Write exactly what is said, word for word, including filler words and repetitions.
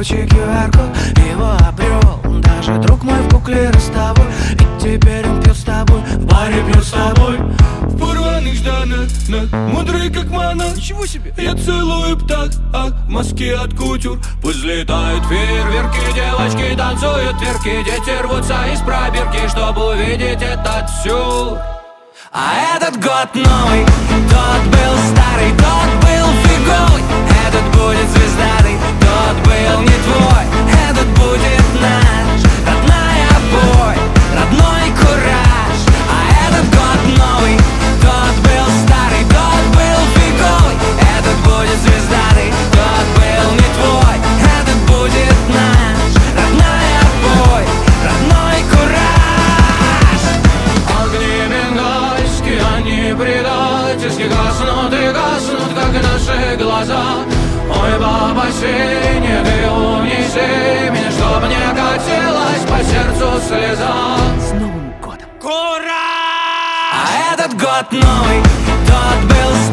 могучий ку ар-код. Его обрел даже друг мой в кукле ростовой. И теперь он пьет с тобой, в баре пьет с тобой. В порванных штанах, мудрый как мана. Ничего себе! Я целую птах, а маски от кутюр. Пусть летают фейерверки, девочки танцуют тверки. Дети рвутся из пробирки, чтобы увидеть этот сюр. А этот год новый, тот был старый, тот был фиговый. Этот будет звездатый, тот был не твой. Этот будет наш, родная бой, родной кураж. А этот год новый, тот был старый, тот был фиговый. Этот будет звездатый, тот был не твой. Этот будет наш, родная бой, родной кураж. Огни бенгальские, они предательски гаснут и гаснут, как наши глаза. Ой, баба синяя, ты унеси меня, чтоб не катилась по сердцу слеза. С Новым годом! Кураж! А этот год новый, тот был